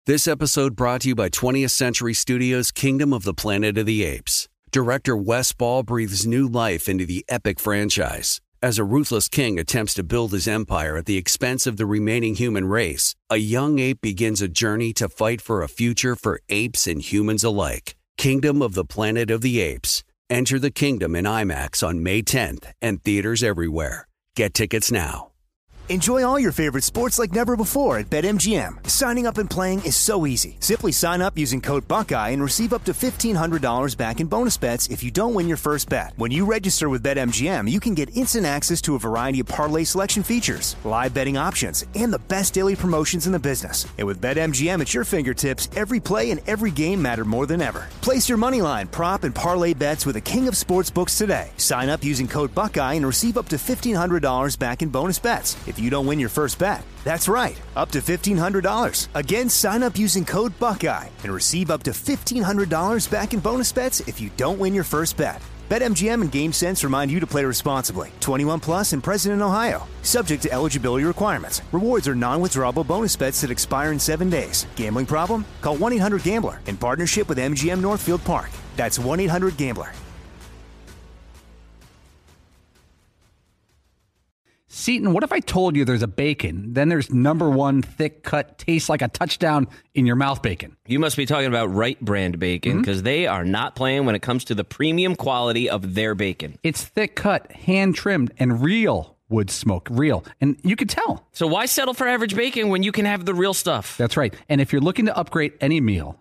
This episode brought to you by 20th Century Studios' Kingdom of the Planet of the Apes. Director Wes Ball breathes new life into the epic franchise. As a ruthless king attempts to build his empire at the expense of the remaining human race, a young ape begins a journey to fight for a future for apes and humans alike. Kingdom of the Planet of the Apes. Enter the kingdom in IMAX on May 10th and theaters everywhere. Get tickets now. Enjoy all your favorite sports like never before at BetMGM. Signing up and playing is so easy. Simply sign up using code Buckeye and receive up to $1,500 back in bonus bets if you don't win your first bet. When you register with BetMGM, you can get instant access to a variety of parlay selection features, live betting options, and the best daily promotions in the business. And with BetMGM at your fingertips, every play and every game matter more than ever. Place your moneyline, prop, and parlay bets with the king of sportsbooks today. Sign up using code Buckeye and receive up to $1,500 back in bonus bets if you don't win your first bet. That's right, up to $1,500. Again, sign up using code Buckeye and receive up to $1,500 back in bonus bets if you don't win your first bet. BetMGM and GameSense remind you to play responsibly. 21 plus and present in Ohio. Subject to eligibility requirements. Rewards are non-withdrawable bonus bets that expire in 7 days. Gambling problem? Call 1-800-GAMBLER in partnership with MGM Northfield Park. That's 1-800-GAMBLER. Seton, what if I told you there's a bacon, then there's number one thick cut, tastes like a touchdown in your mouth bacon? You must be talking about Wright Brand bacon, because they are not playing when it comes to the premium quality of their bacon. It's thick cut, hand trimmed, and real wood smoke, real. And you can tell. So why settle for average bacon when you can have the real stuff? That's right. And if you're looking to upgrade any meal,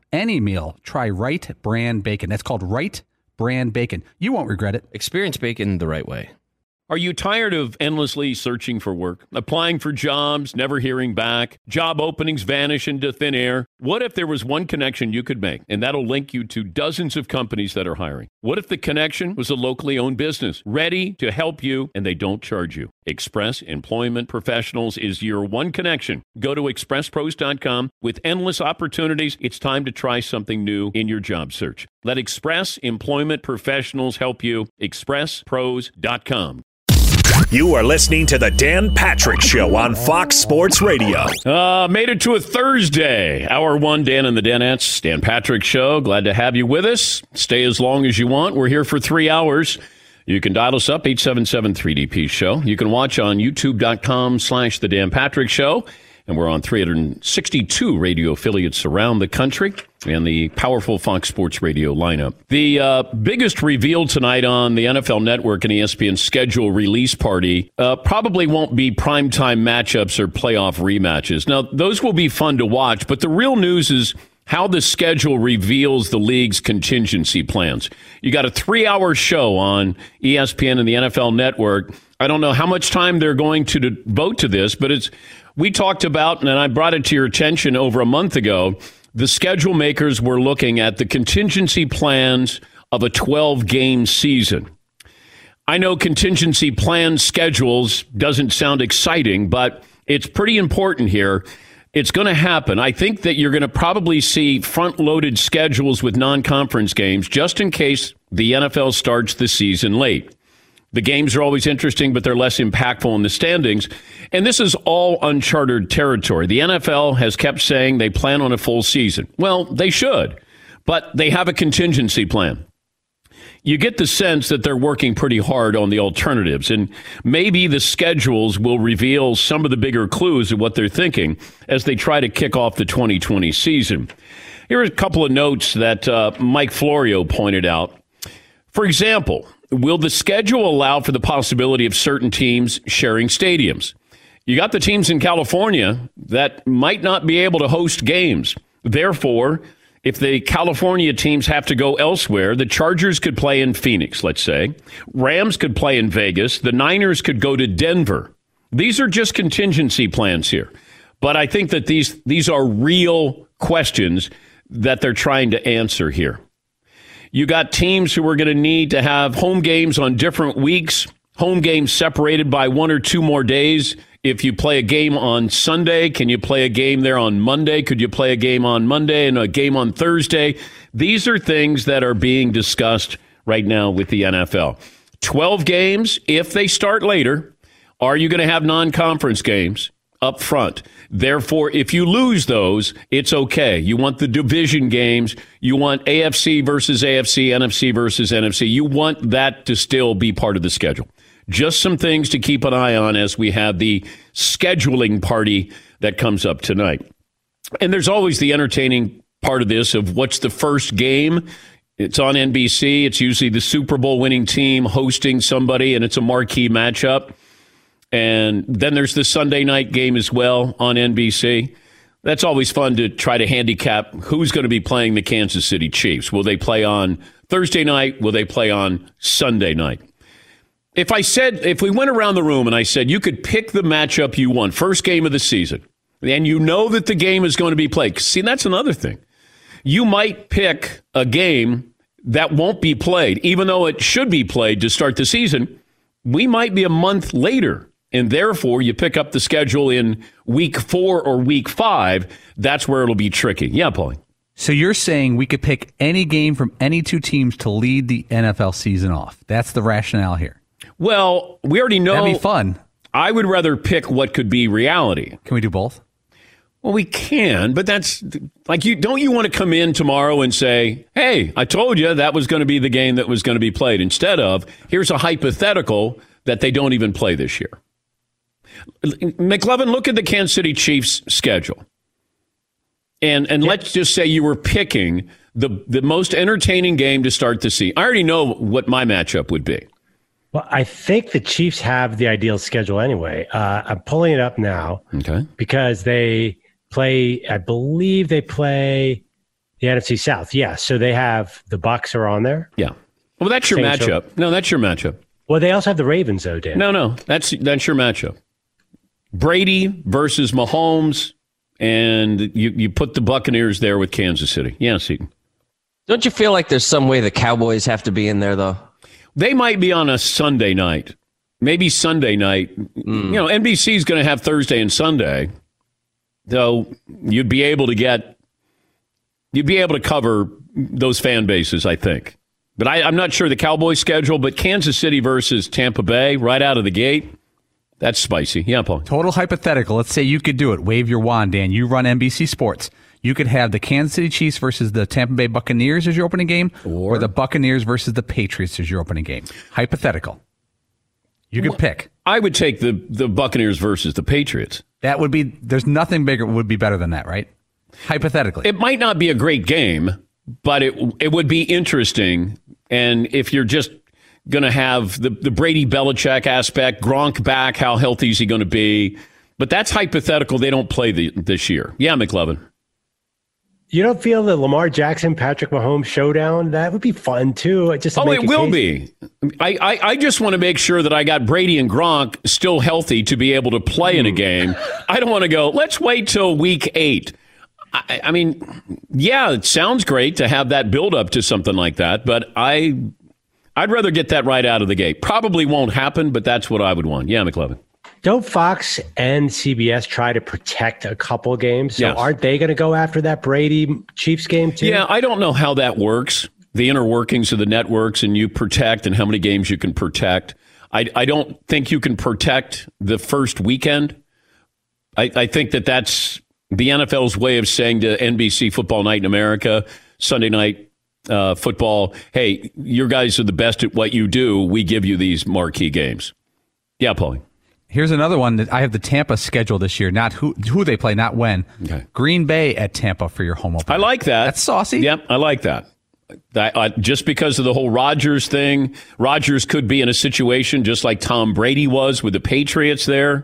try Wright Brand bacon. That's called Wright Brand bacon. You won't regret it. Experience bacon the right way. Are you tired of endlessly searching for work, applying for jobs, never hearing back, job openings vanish into thin air? What if there was one connection you could make, and that'll link you to dozens of companies that are hiring? What if the connection was a locally owned business, ready to help you, and they don't charge you? Express Employment Professionals is your one connection. Go to expresspros.com. With endless opportunities, it's time to try something new in your job search. Let Express Employment Professionals help you. expresspros.com. You are listening to the Dan Patrick Show on Fox Sports Radio. Made it to a Thursday. Hour one, Dan and the Danettes. Dan Patrick Show. Glad to have you with us. Stay as long as you want. We're here for 3 hours. You can dial us up, 877-3DP Show. You can watch on youtube.com/The Dan Patrick Show. And we're on 362 radio affiliates around the country and the powerful Fox Sports Radio lineup. The biggest reveal tonight on the NFL Network and ESPN schedule release party probably won't be primetime matchups or playoff rematches. Now, those will be fun to watch, but the real news is how the schedule reveals the league's contingency plans. You got a 3-hour show on ESPN and the NFL Network. I don't know how much time they're going to devote to this, but we talked about, and I brought it to your attention over a month ago, the schedule makers were looking at the contingency plans of a 12-game season. I know contingency plan schedules doesn't sound exciting, but it's pretty important here. It's going to happen. I think that you're going to probably see front-loaded schedules with non-conference games just in case the NFL starts the season late. The games are always interesting, but they're less impactful in the standings. And this is all uncharted territory. The NFL has kept saying they plan on a full season. Well, they should, but they have a contingency plan. You get the sense that they're working pretty hard on the alternatives, and maybe the schedules will reveal some of the bigger clues of what they're thinking as they try to kick off the 2020 season. Here are a couple of notes that Mike Florio pointed out. For example, will the schedule allow for the possibility of certain teams sharing stadiums? You got the teams in California that might not be able to host games. Therefore, if the California teams have to go elsewhere, the Chargers could play in Phoenix, let's say. Rams could play in Vegas. The Niners could go to Denver. These are just contingency plans here. But I think that these are real questions that they're trying to answer here. You got teams who are going to need to have home games on different weeks, home games separated by 1 or 2 more days. If you play a game on Sunday, can you play a game there on Monday? Could you play a game on Monday and a game on Thursday? These are things that are being discussed right now with the NFL. 12 games, if they start later. Are you going to have non-conference games? up front. Therefore, if you lose those, it's okay. You want the division games. You want AFC versus AFC, NFC versus NFC. You want that to still be part of the schedule. Just some things to keep an eye on as we have the scheduling party that comes up tonight. And there's always the entertaining part of this of what's the first game. It's on NBC. It's usually the Super Bowl winning team hosting somebody, and it's a marquee matchup. And then there's the Sunday night game as well on NBC. That's always fun to try to handicap who's going to be playing the Kansas City Chiefs. Will they play on Thursday night? Will they play on Sunday night? If we went around the room and I said you could pick the matchup you want, first game of the season, and you know that the game is going to be played. See, that's another thing. You might pick a game that won't be played, even though it should be played to start the season. We might be a month later, and therefore you pick up the schedule in week 4 or week 5. That's where it'll be tricky. Yeah, Paulie. So you're saying we could pick any game from any two teams to lead the NFL season off. That's the rationale here. Well, we already know. That'd be fun. I would rather pick what could be reality. Can we do both? Well, we can, but that's like don't you want to come in tomorrow and say, hey, I told you that was going to be the game that was going to be played, instead of here's a hypothetical that they don't even play this year. McLovin, look at the Kansas City Chiefs schedule. And let's just say you were picking the most entertaining game to start the season. I already know what my matchup would be. Well, I think the Chiefs have the ideal schedule anyway. I'm pulling it up now. Okay. Because they play, I believe they play the NFC South. Yeah. So they have the Bucs are on there. Yeah. Well, that's your matchup. No, that's your matchup. Well, they also have the Ravens, though, Dan. No, that's your matchup. Brady versus Mahomes, and you put the Buccaneers there with Kansas City. Yeah, Seton. Don't you feel like there's some way the Cowboys have to be in there, though? They might be on a Sunday night. Maybe Sunday night. NBC is going to have Thursday and Sunday. Though you'd be able to cover those fan bases, I think. But I'm not sure the Cowboys schedule, but Kansas City versus Tampa Bay right out of the gate, that's spicy. Yeah, Paul. Total hypothetical. Let's say you could do it. Wave your wand, Dan. You run NBC Sports. You could have the Kansas City Chiefs versus the Tampa Bay Buccaneers as your opening game, or the Buccaneers versus the Patriots as your opening game. Hypothetical. You could pick. I would take the Buccaneers versus the Patriots. That would be, there's nothing bigger would be better than that, right? Hypothetically. It might not be a great game, but it would be interesting. And if you're just going to have the Brady Belichick aspect, Gronk back, how healthy is he going to be? But that's hypothetical. They don't play this year. Yeah, McLovin. You don't feel the Lamar Jackson, Patrick Mahomes showdown? That would be fun, too. It will be. I just want to make sure that I got Brady and Gronk still healthy to be able to play in a game. I don't want to go, let's wait till week 8. I mean, yeah, it sounds great to have that build up to something like that, but I'd rather get that right out of the gate. Probably won't happen, but that's what I would want. Yeah, McLovin. Don't Fox and CBS try to protect a couple games? So aren't they going to go after that Brady Chiefs game too? Yeah, I don't know how that works. The inner workings of the networks, and you protect and how many games you can protect. I don't think you can protect the first weekend. I think that's the NFL's way of saying to NBC Football Night in America, Sunday night football, hey, you guys are the best at what you do. We give you these marquee games. Yeah, Paulie. Here's another one that I have the Tampa schedule this year, not who they play, not when. Okay. Green Bay at Tampa for your home opener. I like that. That's saucy. Yep, I like that. Just because of the whole Rodgers thing, Rodgers could be in a situation just like Tom Brady was with the Patriots there.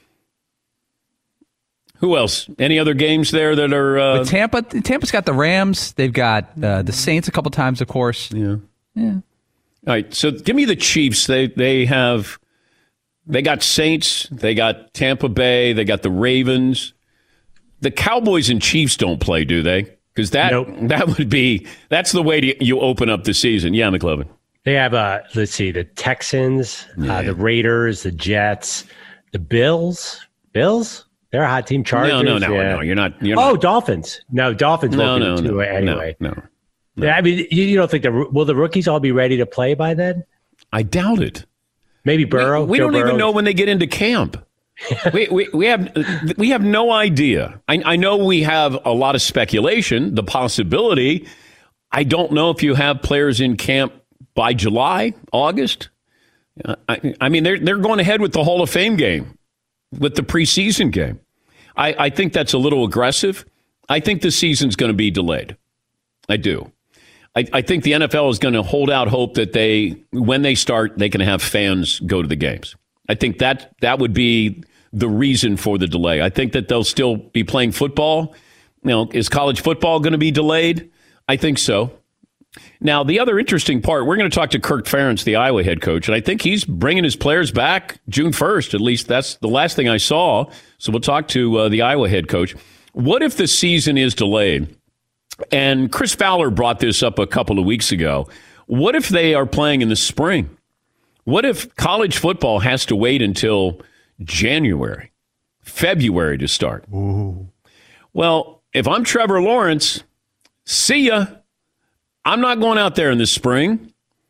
Who else? Any other games there that are... Tampa's got the Rams. They've got the Saints a couple times, of course. Yeah. All right, so give me the Chiefs. They got Saints, they got Tampa Bay, they got the Ravens. The Cowboys and Chiefs don't play, do they? Because that's the way you open up the season. Yeah, McLovin. They have, let's see, the Texans, the Raiders, the Jets, the Bills. Bills? They're a hot team. Chargers. No. You're not. Dolphins. No, Dolphins won't do it anyway. No. I mean, you don't think will the rookies all be ready to play by then? I doubt it. Maybe Burrow. We don't even know when they get into camp. We have no idea. I know we have a lot of speculation, the possibility. I don't know if you have players in camp by July, August. I mean, they're going ahead with the Hall of Fame game, with the preseason game. I think that's a little aggressive. I think the season's going to be delayed. I do. I think the NFL is going to hold out hope that when they start, they can have fans go to the games. I think that would be the reason for the delay. I think that they'll still be playing football. Is college football going to be delayed? I think so. Now, the other interesting part, we're going to talk to Kirk Ferentz, the Iowa head coach, and I think he's bringing his players back June 1st. At least that's the last thing I saw. So we'll talk to the Iowa head coach. What if the season is delayed? And Chris Fowler brought this up a couple of weeks ago. What if they are playing in the spring? What if college football has to wait until January, February to start? Ooh. Well, if I'm Trevor Lawrence, see ya. I'm not going out there in the spring.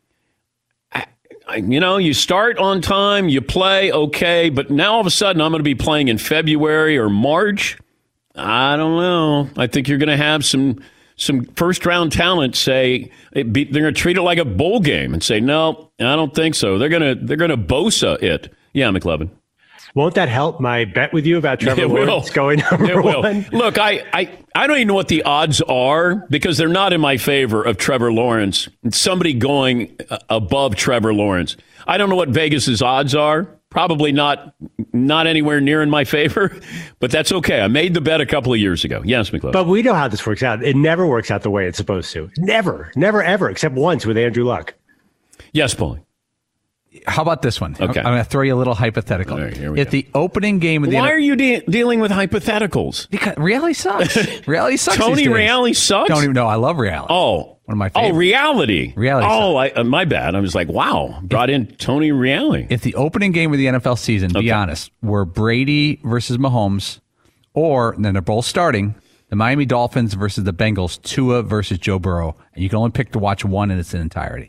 You start on time, you play, okay, but now all of a sudden I'm going to be playing in February or March. I don't know. I think you're going to have some first-round talent say they're going to treat it like a bowl game and say, no, I don't think so. They're going to Bosa it. Yeah, McLovin. Won't that help my bet with you about Trevor Lawrence going number one? Look, I don't even know what the odds are because they're not in my favor of Trevor Lawrence. Somebody going above Trevor Lawrence. I don't know what Vegas's odds are. Probably not anywhere near in my favor, but that's okay. I made the bet a couple of years ago. Yes, McLovin. But we know how this works out. It never works out the way it's supposed to. Never, ever, except once with Andrew Luck. Yes, Paulie. How about this one? Okay. I'm going to throw you a little hypothetical. Right, here we At go. the opening game of the Why are you dealing with hypotheticals? Because reality sucks. Reality sucks. Tony these days. Reality sucks? Don't even know. I love reality. Oh. One of my favorites. Oh, reality. Reality my bad. I was like, wow, brought in Tony Reality. If the opening game of the NFL season, be honest, were Brady versus Mahomes, or then they're both starting, the Miami Dolphins versus the Bengals, Tua versus Joe Burrow, and you can only pick to watch one in its entirety.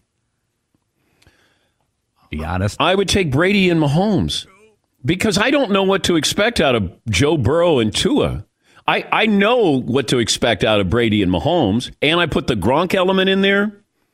Be honest. I would take Brady and Mahomes because I don't know what to expect out of Joe Burrow and Tua. I know what to expect out of Brady and Mahomes, and I put the Gronk element in there.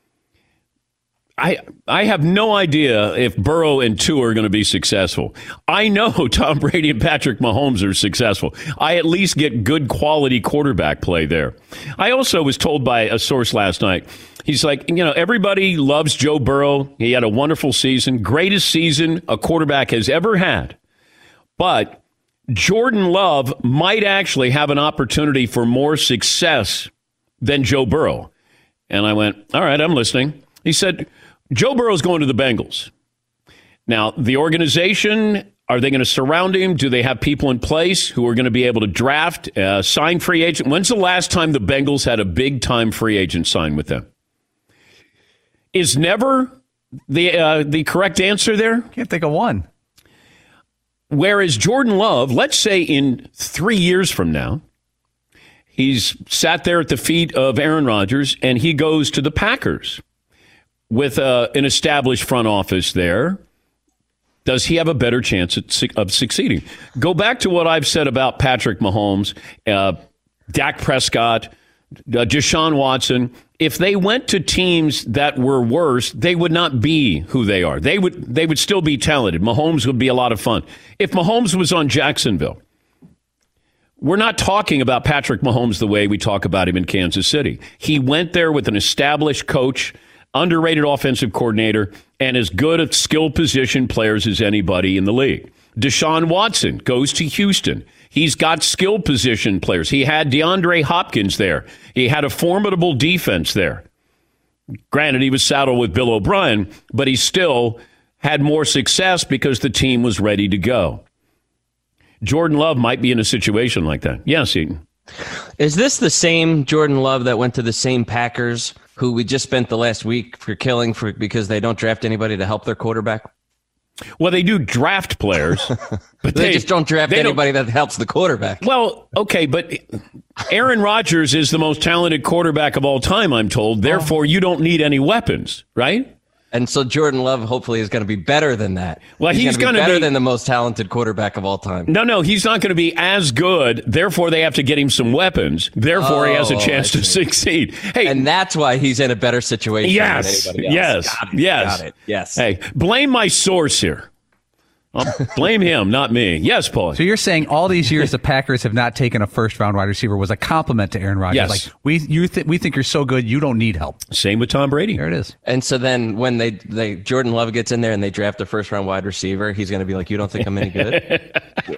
I have no idea if Burrow and Tua are going to be successful. I know Tom Brady and Patrick Mahomes are successful. I at least get good quality quarterback play there. I also was told by a source last night, he's like, everybody loves Joe Burrow. He had a wonderful season, greatest season a quarterback has ever had. But Jordan Love might actually have an opportunity for more success than Joe Burrow. And I went, all right, I'm listening. He said, Joe Burrow's going to the Bengals. Now, the organization, are they going to surround him? Do they have people in place who are going to be able to draft, sign free agent? When's the last time the Bengals had a big-time free agent sign with them? Is never the correct answer there? Can't think of one. Whereas Jordan Love, let's say in 3 years from now, he's sat there at the feet of Aaron Rodgers and he goes to the Packers with an established front office there. Does he have a better chance of succeeding? Go back to what I've said about Patrick Mahomes, Dak Prescott, Deshaun Watson. If they went to teams that were worse, they would not be who they are. They would still be talented. Mahomes would be a lot of fun. If Mahomes was on Jacksonville, we're not talking about Patrick Mahomes the way we talk about him in Kansas City. He went there with an established coach, underrated offensive coordinator, and as good at skill position players as anybody in the league. Deshaun Watson goes to Houston. He's got skill position players. He had DeAndre Hopkins there. He had a formidable defense there. Granted, he was saddled with Bill O'Brien, but he still had more success because the team was ready to go. Jordan Love might be in a situation like that. Yes, Eaton. Is this the same Jordan Love that went to the same Packers who we just spent the last week killing because they don't draft anybody to help their quarterback? Well, they do draft players, but they just don't draft anybody that helps the quarterback. Well, okay, but Aaron Rodgers is the most talented quarterback of all time, I'm told. Therefore, you don't need any weapons, right? And so Jordan Love hopefully is going to be better than that. Well, he's going to be better than the most talented quarterback of all time. No, he's not going to be as good. Therefore, they have to get him some weapons. Therefore, he has a chance to succeed. Hey, and that's why he's in a better situation than anybody else. Yes. Got it. Yes. Hey, blame my source here. Blame him, not me. Yes, Paul. So you're saying all these years the Packers have not taken a first-round wide receiver was a compliment to Aaron Rodgers? Yes. Like, we think you're so good, you don't need help. Same with Tom Brady. There it is. And so then when they Jordan Love gets in there and they draft a first-round wide receiver, he's going to be like, you don't think I'm any good?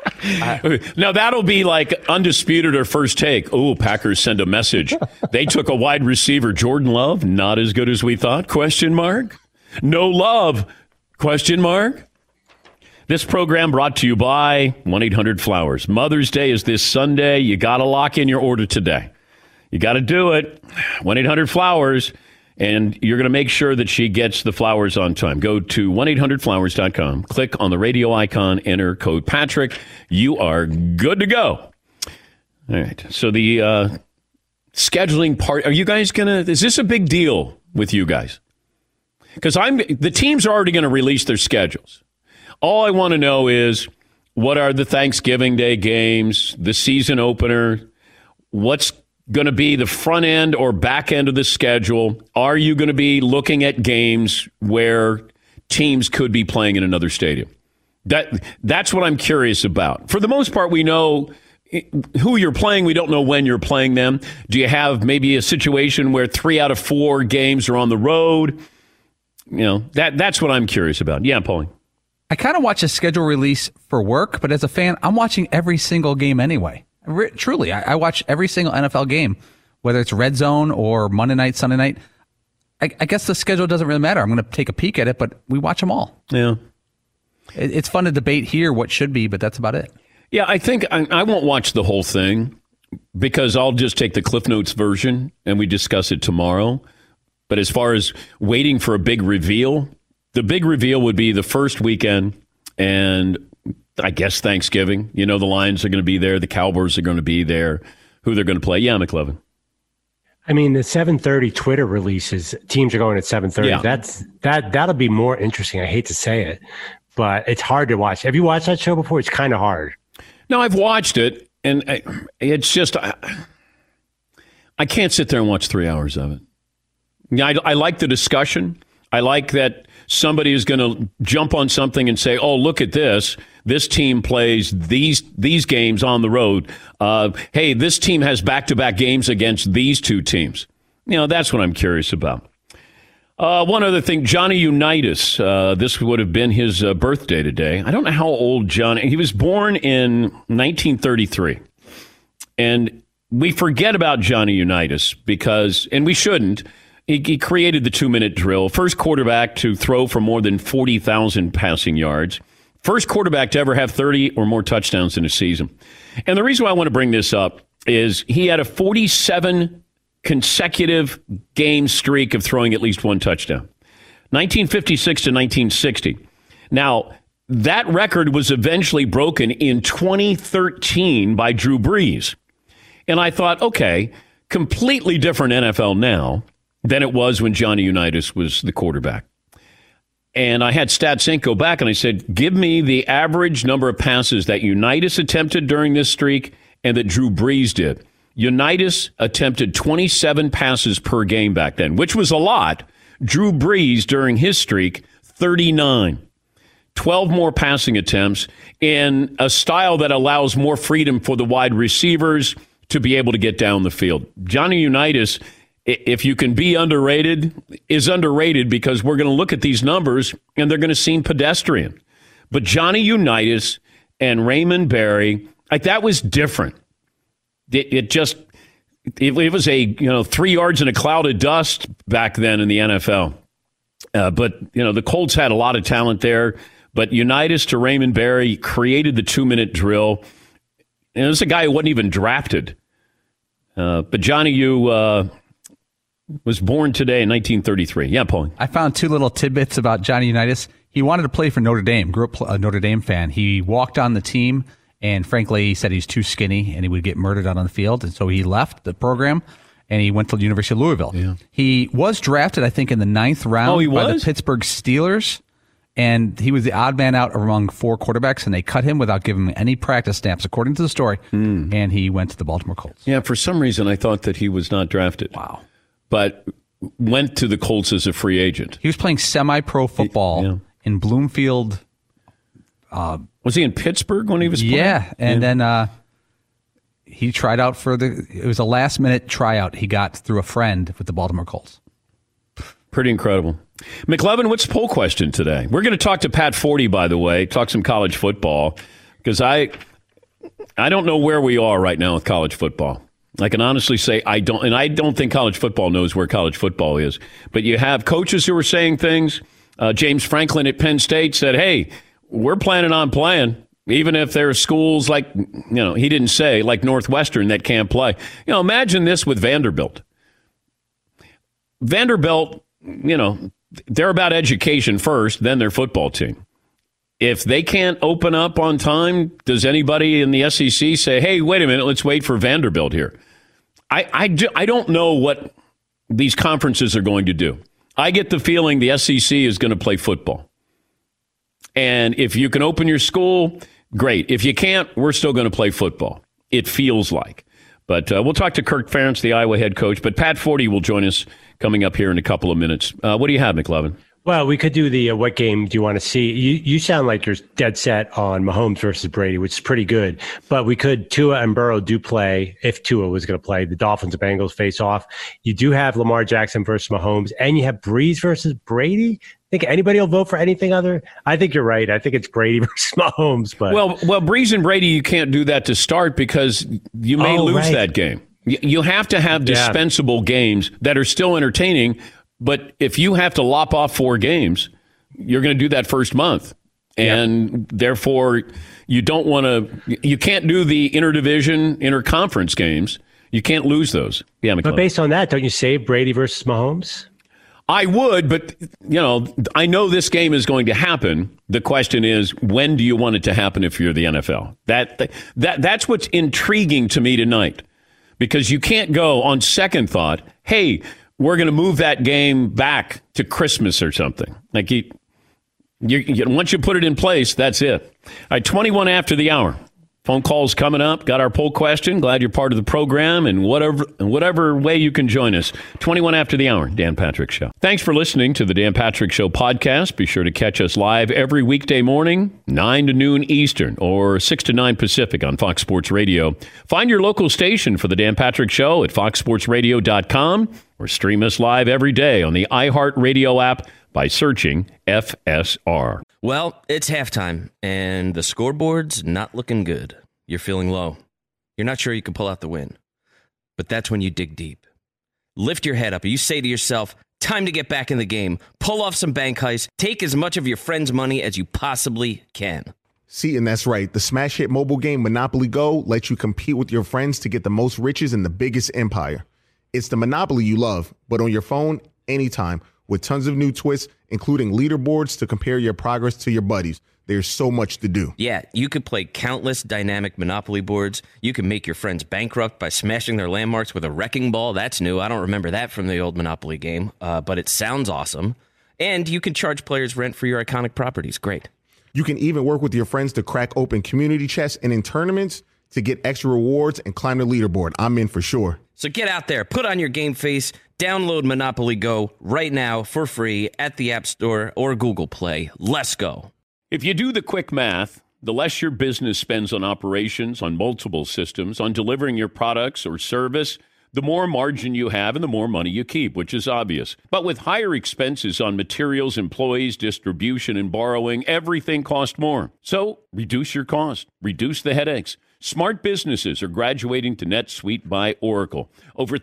Now, that'll be like Undisputed or First Take. Oh, Packers send a message. They took a wide receiver, Jordan Love, not as good as we thought, question mark. No love, question mark. This program brought to you by 1-800-Flowers. Mother's Day is this Sunday. You got to lock in your order today. You got to do it. 1-800-Flowers, and you're going to make sure that she gets the flowers on time. Go to 1-800-Flowers.com. Click on the radio icon. Enter code Patrick. You are good to go. All right. So the scheduling part, are you guys going to, is this a big deal with you guys? Because the teams are already going to release their schedules. All I want to know is, what are the Thanksgiving Day games, the season opener? What's going to be the front end or back end of the schedule? Are you going to be looking at games where teams could be playing in another stadium? That's what I'm curious about. For the most part, we know who you're playing. We don't know when you're playing them. Do you have maybe a situation where 3 out of 4 games are on the road? You know, that's what I'm curious about. Yeah, Paulie. I kind of watch a schedule release for work, but as a fan, I'm watching every single game anyway. Truly, I watch every single NFL game, whether it's Red Zone or Monday night, Sunday night. I guess the schedule doesn't really matter. I'm going to take a peek at it, but we watch them all. Yeah. It's fun to debate here what should be, but that's about it. Yeah, I think I won't watch the whole thing because I'll just take the Cliff Notes version and we discuss it tomorrow. But as far as waiting for a big reveal, the big reveal would be the first weekend and I guess Thanksgiving. You know, the Lions are going to be there. The Cowboys are going to be there. Who they're going to play. Yeah, McLevin. I mean, the 7:30 Twitter releases, teams are going at 7:30. Yeah. That'll be more interesting. I hate to say it, but it's hard to watch. Have you watched that show before? It's kind of hard. No, I've watched it, and it's just I can't sit there and watch 3 hours of it. Yeah, I like the discussion. I like that somebody is going to jump on something and say, oh, look at this. This team plays these games on the road. Hey, this team has back-to-back games against these two teams. You know, that's what I'm curious about. One other thing, Johnny Unitas. This would have been his birthday today. I don't know how old Johnny. He was born in 1933. And we forget about Johnny Unitas because, and we shouldn't, he created the 2-minute drill. First quarterback to throw for more than 40,000 passing yards. First quarterback to ever have 30 or more touchdowns in a season. And the reason why I want to bring this up is he had a 47 consecutive game streak of throwing at least one touchdown. 1956 to 1960. Now, that record was eventually broken in 2013 by Drew Brees. And I thought, okay, completely different NFL now than it was when Johnny Unitas was the quarterback. And I had StatSync go back and I said, give me the average number of passes that Unitas attempted during this streak and that Drew Brees did. Unitas attempted 27 passes per game back then, which was a lot. Drew Brees, during his streak, 39. 12 more passing attempts in a style that allows more freedom for the wide receivers to be able to get down the field. Johnny Unitas, if you can be underrated, is underrated because we're going to look at these numbers and they're going to seem pedestrian. But Johnny Unitas and Raymond Berry, like that was different. It was a 3 yards in a cloud of dust back then in the NFL. But the Colts had a lot of talent there. But Unitas to Raymond Berry created the 2-minute drill. And this is a guy who wasn't even drafted. But Johnny, you was born today in 1933. Yeah, Paul. I found 2 little tidbits about Johnny Unitas. He wanted to play for Notre Dame, grew up a Notre Dame fan. He walked on the team, and frankly, he said he's too skinny and he would get murdered out on the field. And so he left the program. and he went to the University of Louisville. Yeah. He was drafted, I think, in the 9th round by the Pittsburgh Steelers, and he was the odd man out among 4 quarterbacks, and they cut him without giving him any practice snaps, according to the story, and he went to the Baltimore Colts. Yeah, for some reason I thought that he was not drafted. Wow. But went to the Colts as a free agent. He was playing semi-pro football in Bloomfield. Was he in Pittsburgh when he was playing? Yeah, and then he tried out it was a last-minute tryout he got through a friend with the Baltimore Colts. Pretty incredible. McLevin, what's the poll question today? We're going to talk to Pat Forty, by the way, talk some college football, because I don't know where we are right now with college football. I can honestly say I don't think college football knows where college football is. But you have coaches who are saying things. James Franklin at Penn State said, hey, we're planning on playing, even if there are schools like, he didn't say, like Northwestern that can't play. Imagine this with Vanderbilt. Vanderbilt, they're about education first, then their football team. If they can't open up on time, does anybody in the SEC say, hey, wait a minute, let's wait for Vanderbilt here? I don't know what these conferences are going to do. I get the feeling the SEC is going to play football. And if you can open your school, great. If you can't, we're still going to play football. It feels like. But we'll talk to Kirk Ferentz, the Iowa head coach. But Pat Forty will join us coming up here in a couple of minutes. What do you have, McLevin? Well, we could do the what game do you want to see? You sound like you're dead set on Mahomes versus Brady, which is pretty good. But we could, Tua and Burrow do play, if Tua was going to play, the Dolphins and Bengals face off. You do have Lamar Jackson versus Mahomes, and you have Breeze versus Brady. Think anybody will vote for anything other? I think you're right. I think it's Brady versus Mahomes. But well, Breeze and Brady, you can't do that to start because you may lose that game. You have to have dispensable games that are still entertaining. But if you have to lop off 4 games, you're going to do that first month. And therefore, you don't want to, you can't do the interdivision, interconference games. You can't lose those. Yeah, McLevin. But based on that, don't you save Brady versus Mahomes? I would, but, I know this game is going to happen. The question is, when do you want it to happen if you're the NFL? That's what's intriguing to me tonight. Because you can't go on second thought, hey, we're going to move that game back to Christmas or something. Like once you put it in place, that's it. All right, 21 after the hour. Phone calls coming up. Got our poll question. Glad you're part of the program and whatever way you can join us. 21 after the hour, Dan Patrick Show. Thanks for listening to the Dan Patrick Show podcast. Be sure to catch us live every weekday morning, 9 to noon Eastern or 6 to 9 Pacific on Fox Sports Radio. Find your local station for the Dan Patrick Show at foxsportsradio.com or stream us live every day on the iHeartRadio app by searching FSR. Well, it's halftime, and the scoreboard's not looking good. You're feeling low. You're not sure you can pull out the win. But that's when you dig deep. Lift your head up. You say to yourself, time to get back in the game. Pull off some bank heists. Take as much of your friend's money as you possibly can. See, and that's right. The smash hit mobile game Monopoly Go lets you compete with your friends to get the most riches in the biggest empire. It's the Monopoly you love, but on your phone, anytime, with tons of new twists, including leaderboards to compare your progress to your buddies. There's so much to do. Yeah, you could play countless dynamic Monopoly boards. You can make your friends bankrupt by smashing their landmarks with a wrecking ball. That's new. I don't remember that from the old Monopoly game, but it sounds awesome. And you can charge players rent for your iconic properties. Great. You can even work with your friends to crack open community chests and in tournaments to get extra rewards and climb the leaderboard. I'm in for sure. So get out there, put on your game face, download Monopoly Go right now for free at the App Store or Google Play. Let's go. If you do the quick math, the less your business spends on operations, on multiple systems, on delivering your products or service, the more margin you have and the more money you keep, which is obvious. But with higher expenses on materials, employees, distribution, and borrowing, everything costs more. So reduce your cost, reduce the headaches. Smart businesses are graduating to NetSuite by Oracle. Over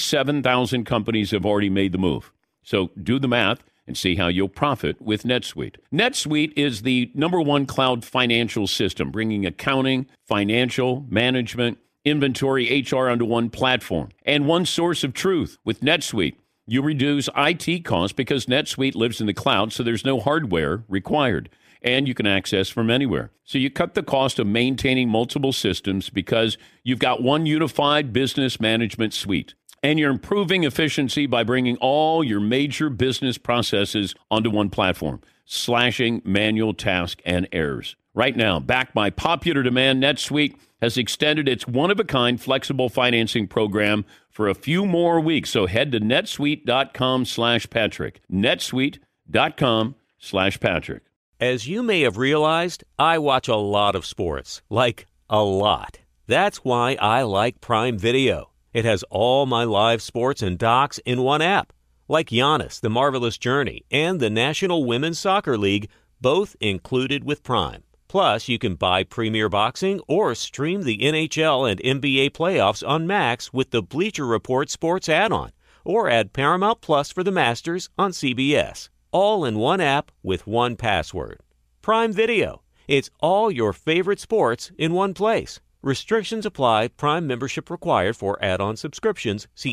37,000 companies have already made the move. So do the math and see how you'll profit with NetSuite. NetSuite is the #1 cloud financial system, bringing accounting, financial, management, inventory, HR onto one platform and one source of truth. With NetSuite, you reduce IT costs because NetSuite lives in the cloud, so there's no hardware required. And you can access from anywhere. So you cut the cost of maintaining multiple systems because you've got one unified business management suite. And you're improving efficiency by bringing all your major business processes onto one platform, slashing manual tasks and errors. Right now, backed by popular demand, NetSuite has extended its one-of-a-kind flexible financing program for a few more weeks. So head to netsuite.com/Patrick. netsuite.com/Patrick. As you may have realized, I watch a lot of sports. Like, a lot. That's why I like Prime Video. It has all my live sports and docs in one app. Like Giannis, The Marvelous Journey, and the National Women's Soccer League, both included with Prime. Plus, you can buy Premier Boxing or stream the NHL and NBA playoffs on Max with the Bleacher Report Sports add-on, or add Paramount Plus for the Masters on CBS. All in one app with one password. Prime Video. It's all your favorite sports in one place. Restrictions apply. Prime membership required for add-on subscriptions. See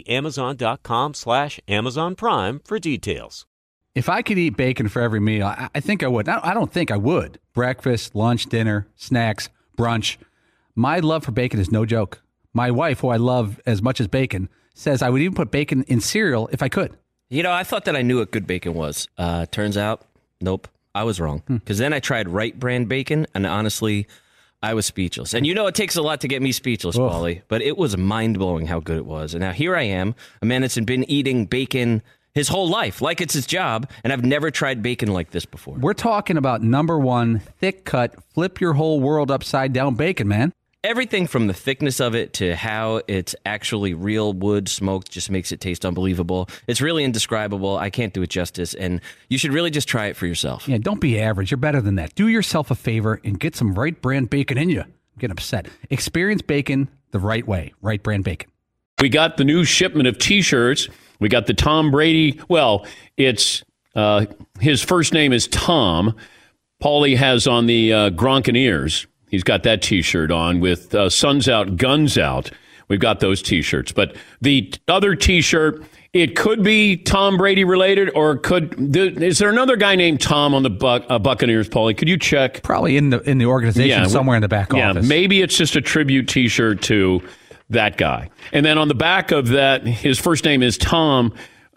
Amazon.com/Amazon Prime for details. If I could eat bacon for every meal, I think I would. I don't think I would. Breakfast, lunch, dinner, snacks, brunch. My love for bacon is no joke. My wife, who I love as much as bacon, says I would even put bacon in cereal if I could. You know, I thought that I knew what good bacon was. Turns out, nope, I was wrong. Because then I tried Wright brand bacon, and honestly, I was speechless. And you know it takes a lot to get me speechless, Paulie, but it was mind-blowing how good it was. And now here I am, a man that's been eating bacon his whole life, like it's his job, and I've never tried bacon like this before. We're talking about number one, thick-cut, flip your whole world upside-down bacon, man. Everything from the thickness of it to how it's actually real wood smoked just makes it taste unbelievable. It's really indescribable. I can't do it justice, and you should really just try it for yourself. Yeah, don't be average. You're better than that. Do yourself a favor and get some Wright brand bacon in you. Get upset. Experience bacon the right way. Wright brand bacon. We got the new shipment of T-shirts. We got the Tom Brady. Well, it's his first name is Tom. Paulie has on the Gronkaneers. He's got that T-shirt on with Suns Out, Guns Out. We've got those T-shirts. But the other T-shirt, it could be Tom Brady related, or is there another guy named Tom on the Buccaneers, Paulie? Could you check? Probably in the organization, somewhere in the back office. Yeah, maybe it's just a tribute T-shirt to that guy. And then on the back of that, his first name is Tom.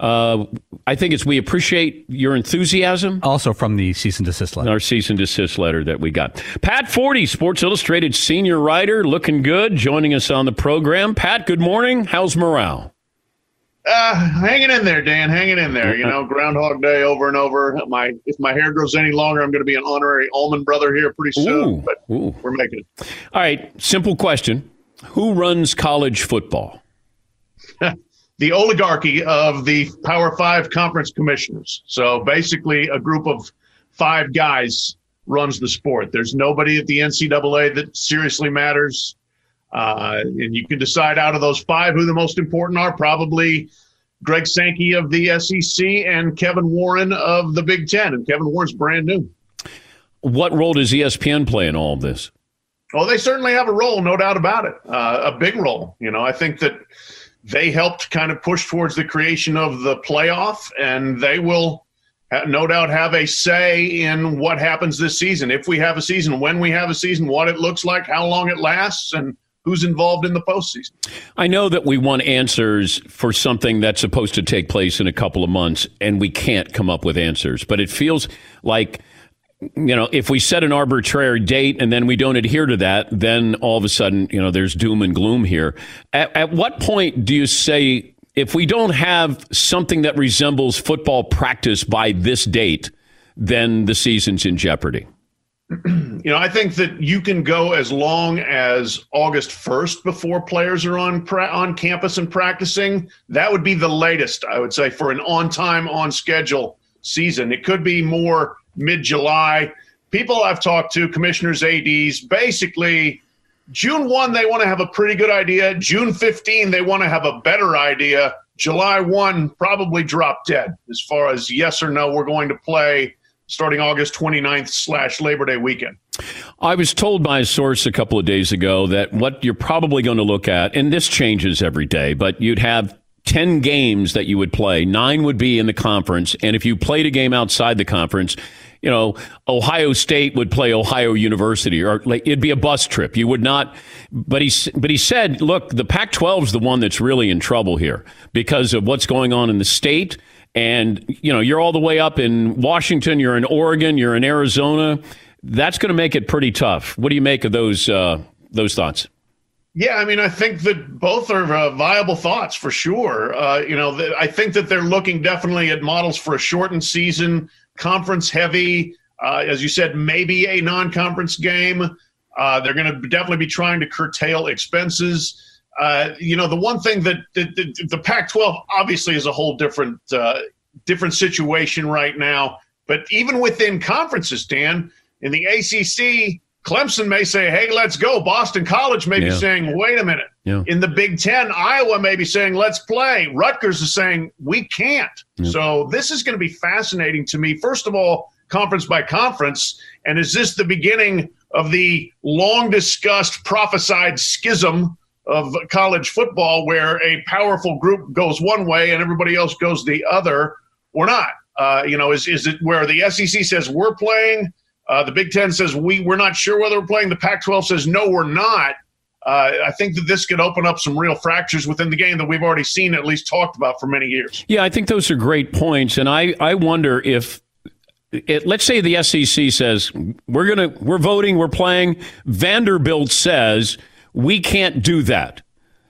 I think it's we appreciate your enthusiasm. Also from the cease and desist letter. Our cease and desist letter that we got. Pat Forty, Sports Illustrated senior writer, looking good, joining us on the program. Pat, good morning. How's morale? Hanging in there, Dan. Hanging in there. You know, Groundhog Day over and over. If my hair grows any longer, I'm going to be an honorary Allman Brother here pretty soon. But we're making it. All right, simple question. Who runs college football? The oligarchy of the Power 5 conference commissioners. So basically a group of 5 guys runs the sport. There's nobody at the NCAA that seriously matters. And you can decide out of those 5 who the most important are. Probably Greg Sankey of the SEC and Kevin Warren of the Big Ten. And Kevin Warren's brand new. What role does ESPN play in all of this? Oh, they certainly have a role, no doubt about it. A big role. You know, I think that they helped kind of push towards the creation of the playoff, and they will no doubt have a say in what happens this season. If we have a season, when we have a season, what it looks like, how long it lasts, and who's involved in the postseason. I know that we want answers for something that's supposed to take place in a couple of months, and we can't come up with answers. But it feels like, you know, if we set an arbitrary date and then we don't adhere to that, then all of a sudden, you know, there's doom and gloom here. At what point do you say, if we don't have something that resembles football practice by this date, then the season's in jeopardy? You know, I think that you can go as long as August 1st before players are on campus and practicing. That would be the latest, I would say, for an on-time, on-schedule season. It could be more mid-July. People I've talked to, commissioners, ADs, basically June 1, they want to have a pretty good idea. June 15, they want to have a better idea. July 1, probably drop dead as far as yes or no, we're going to play starting August 29th / Labor Day weekend. I was told by a source a couple of days ago that what you're probably going to look at, and this changes every day, but you'd have 10 games that you would play. 9 would be in the conference. And if you played a game outside the conference, Ohio State would play Ohio University, or like it'd be a bus trip. You would not. But he said, look, the Pac-12 is the one that's really in trouble here because of what's going on in the state. And, you're all the way up in Washington, you're in Oregon, you're in Arizona. That's going to make it pretty tough. What do you make of those thoughts? Yeah, I mean, I think that both are viable thoughts for sure. I think that they're looking definitely at models for a shortened season, conference heavy, as you said, maybe a non-conference game. They're going to definitely be trying to curtail expenses. The one thing that the Pac-12 obviously is a whole different situation right now. But even within conferences, Dan, in the ACC, Clemson may say, hey, let's go. Boston College may be saying, wait a minute. Yeah. In the Big Ten, Iowa may be saying, let's play. Rutgers is saying, we can't. Yeah. So this is going to be fascinating to me. First of all, conference by conference. And is this the beginning of the long-discussed, prophesied schism of college football where a powerful group goes one way and everybody else goes the other, or not? Is it where the SEC says we're playing? The Big Ten says we're not sure whether we're playing. The Pac-12 says no, we're not. I think that this could open up some real fractures within the game that we've already seen, at least talked about for many years. Yeah, I think those are great points, and I wonder if let's say the SEC says we're voting, we're playing. Vanderbilt says we can't do that.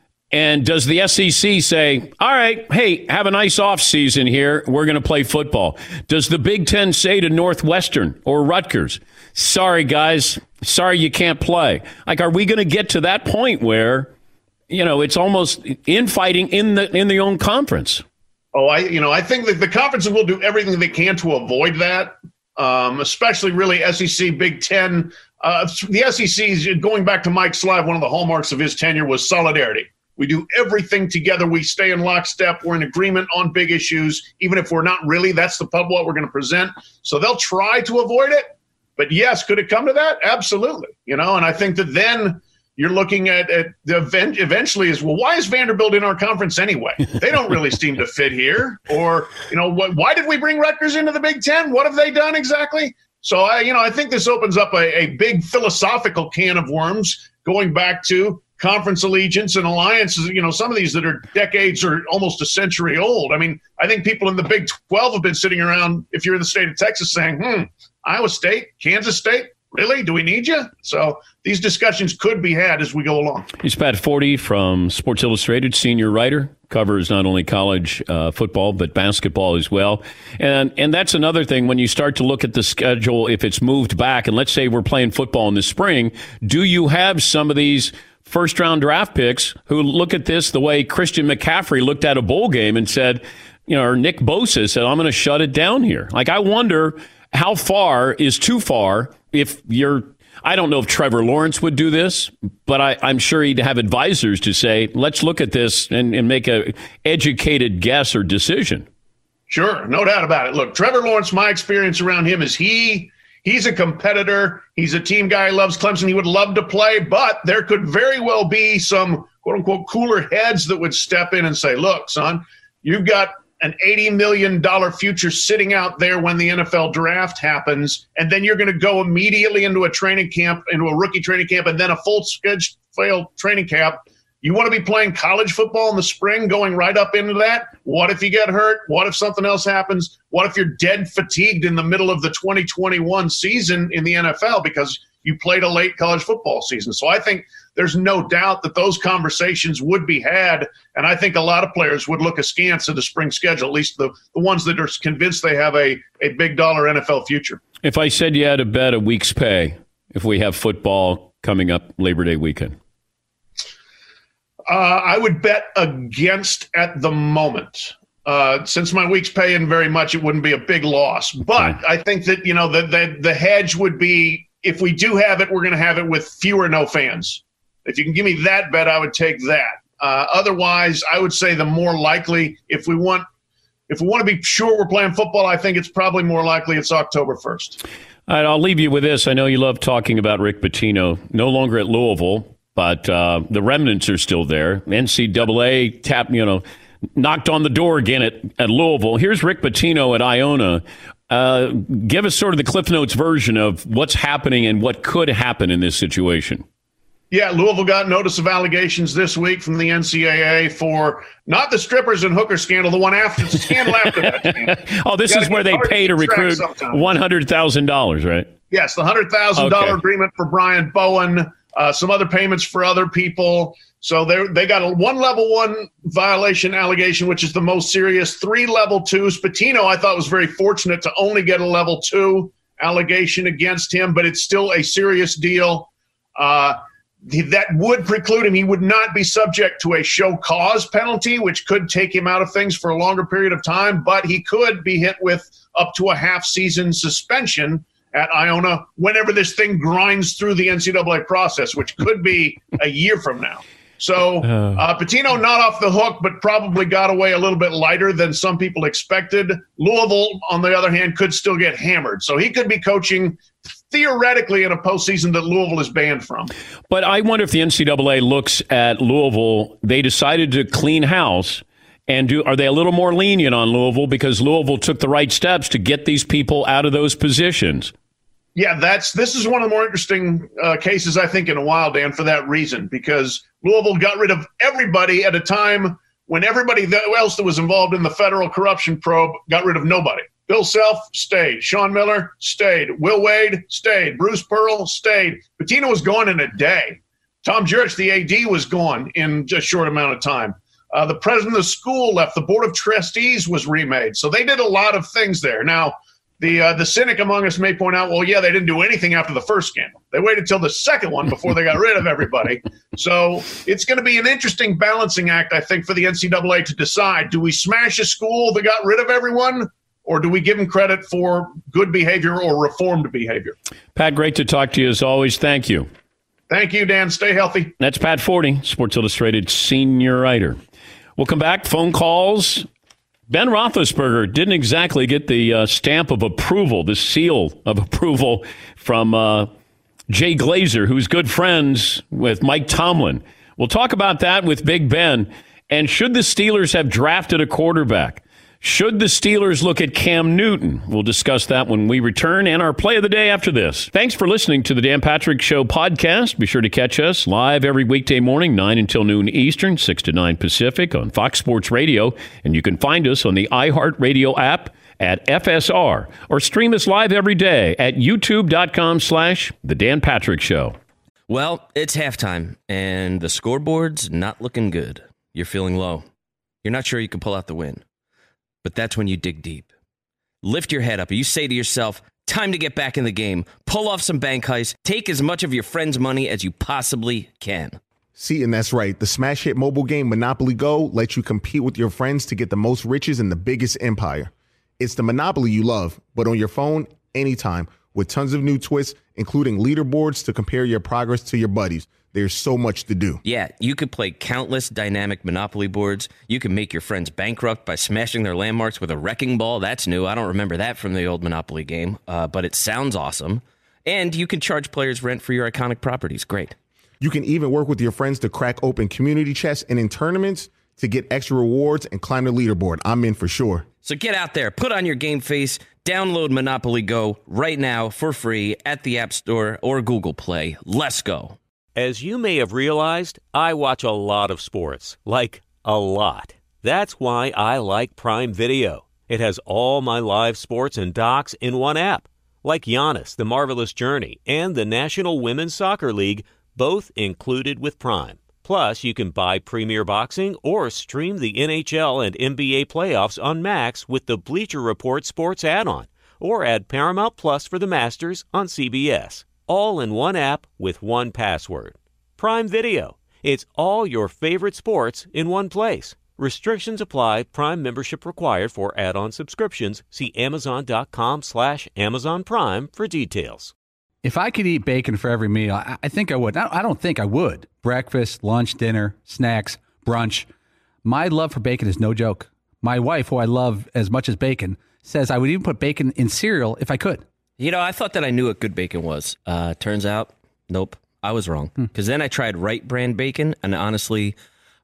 And does the SEC say, all right, hey, have a nice off season here. We're going to play football. Does the Big Ten say to Northwestern or Rutgers, sorry, guys, sorry you can't play? Like, are we going to get to that point where, it's almost infighting in the own conference? Oh, I think that the conferences will do everything they can to avoid that, especially really SEC, Big Ten. The SEC, going back to Mike Slive, one of the hallmarks of his tenure was solidarity. We do everything together. We stay in lockstep. We're in agreement on big issues, even if we're not really. That's the pub what we're going to present. So they'll try to avoid it. But yes, could it come to that? Absolutely. And I think that then you're looking at the event eventually is, well, why is Vanderbilt in our conference anyway? They don't really seem to fit here. Or, why did we bring Rutgers into the Big Ten? What have they done exactly? So, I think this opens up a big philosophical can of worms going back to conference allegiance and alliances, some of these that are decades or almost a century old. I mean, I think people in the Big 12 have been sitting around, if you're in the state of Texas, saying, Iowa State, Kansas State, really? Do we need you? So these discussions could be had as we go along. He's Pat Forty from Sports Illustrated, senior writer, covers not only college football, but basketball as well. And that's another thing when you start to look at the schedule, if it's moved back, and let's say we're playing football in the spring, do you have some of these first-round draft picks who look at this the way Christian McCaffrey looked at a bowl game and said, or Nick Bosa said, I'm going to shut it down here. Like, I wonder how far is too far if I don't know if Trevor Lawrence would do this, but I'm sure he'd have advisors to say, let's look at this and make a educated guess or decision. Sure, no doubt about it. Look, Trevor Lawrence, my experience around him is he's a competitor. He's a team guy. He loves Clemson. He would love to play, but there could very well be some quote-unquote cooler heads that would step in and say, look, son, you've got an $80 million future sitting out there when the NFL draft happens, and then you're going to go immediately into a training camp, into a rookie training camp, and then a full-scale training camp. You want to be playing college football in the spring, going right up into that? What if you get hurt? What if something else happens? What if you're dead fatigued in the middle of the 2021 season in the NFL because you played a late college football season? So I think there's no doubt that those conversations would be had, and I think a lot of players would look askance at the spring schedule, at least the ones that are convinced they have a big dollar NFL future. If I said you had to bet a week's pay if we have football coming up Labor Day weekend? I would bet against at the moment. Since my week's paying very much, it wouldn't be a big loss. But I think that, the hedge would be, if we do have it, we're going to have it with few or no fans. If you can give me that bet, I would take that. Otherwise, I would say the more likely, if we want to be sure we're playing football, I think it's probably more likely it's October 1st. All right, I'll leave you with this. I know you love talking about Rick Pitino, no longer at Louisville, but the remnants are still there. NCAA knocked on the door again at Louisville. Here's Rick Pitino at Iona. Give us sort of the Cliff Notes version of what's happening and what could happen in this situation. Yeah, Louisville got notice of allegations this week from the NCAA for not the strippers and hooker scandal, the one after the scandal after that scandal. Oh, this is where they pay to recruit $100,000, right? Yes, the $100,000 agreement for Brian Bowen, some other payments for other people. So they got a one level one violation allegation, which is the most serious, 3 level twos. Pitino, I thought, was very fortunate to only get a level 2 allegation against him, but it's still a serious deal. That would preclude him. He would not be subject to a show cause penalty, which could take him out of things for a longer period of time, but he could be hit with up to a half-season suspension at Iona whenever this thing grinds through the NCAA process, which could be a year from now. So Pitino not off the hook, but probably got away a little bit lighter than some people expected. Louisville, on the other hand, could still get hammered. So he could be coaching theoretically in a postseason that Louisville is banned from. But I wonder if the NCAA looks at Louisville, they decided to clean house, and are they a little more lenient on Louisville because Louisville took the right steps to get these people out of those positions? Yeah, this is one of the more interesting cases, I think, in a while, Dan, for that reason, because Louisville got rid of everybody at a time when everybody else that was involved in the federal corruption probe got rid of nobody. Bill Self stayed. Sean Miller stayed. Will Wade stayed. Bruce Pearl stayed. Pitino was gone in a day. Tom Jurich, the AD, was gone in just a short amount of time. The president of the school left. The board of trustees was remade. So they did a lot of things there. Now, the cynic among us may point out, well, yeah, they didn't do anything after the first scandal. They waited till the second one before they got rid of everybody. So it's going to be an interesting balancing act, I think, for the NCAA to decide. Do we smash a school that got rid of everyone, or do we give them credit for good behavior or reformed behavior? Pat, great to talk to you as always. Thank you. Thank you, Dan. Stay healthy. That's Pat Forty, Sports Illustrated senior writer. We'll come back. Phone calls. Ben Roethlisberger didn't exactly get the stamp of approval, the seal of approval from Jay Glazer, who's good friends with Mike Tomlin. We'll talk about that with Big Ben. And should the Steelers have drafted a quarterback? Should the Steelers look at Cam Newton? We'll discuss that when we return, and our play of the day after this. Thanks for listening to the Dan Patrick Show podcast. Be sure to catch us live every weekday morning, 9 until noon Eastern, 6 to 9 Pacific on Fox Sports Radio. And you can find us on the iHeartRadio app at FSR, or stream us live every day at youtube.com/The Dan Patrick Show. Well, it's halftime, and the scoreboard's not looking good. You're feeling low. You're not sure you can pull out the win. But that's when you dig deep. Lift your head up. You say to yourself, time to get back in the game. Pull off some bank heists. Take as much of your friend's money as you possibly can. See, and that's right. The smash hit mobile game Monopoly Go lets you compete with your friends to get the most riches in the biggest empire. It's the Monopoly you love, but on your phone, anytime, with tons of new twists, including leaderboards to compare your progress to your buddies. There's so much to do. Yeah, you could play countless dynamic Monopoly boards. You can make your friends bankrupt by smashing their landmarks with a wrecking ball. That's new. I don't remember that from the old Monopoly game, but it sounds awesome. And you can charge players rent for your iconic properties. Great. You can even work with your friends to crack open community chests and in tournaments to get extra rewards and climb the leaderboard. I'm in for sure. So get out there, put on your game face, download Monopoly Go right now for free at the App Store or Google Play. Let's go. As you may have realized, I watch a lot of sports, like a lot. That's why I like Prime Video. It has all my live sports and docs in one app, like Giannis, The Marvelous Journey, and the National Women's Soccer League, both included with Prime. Plus, you can buy Premier Boxing or stream the NHL and NBA playoffs on Max with the Bleacher Report Sports add-on, or add Paramount Plus for the Masters on CBS. All in one app with one password. Prime Video. It's all your favorite sports in one place. Restrictions apply. Prime membership required for add-on subscriptions. See Amazon.com/Amazon Prime for details. If I could eat bacon for every meal, I think I would. I don't think I would. Breakfast, lunch, dinner, snacks, brunch. My love for bacon is no joke. My wife, who I love as much as bacon, says I would even put bacon in cereal if I could. You know, I thought that I knew what good bacon was. Turns out, nope, I was wrong. Because then I tried Wright brand bacon, and honestly,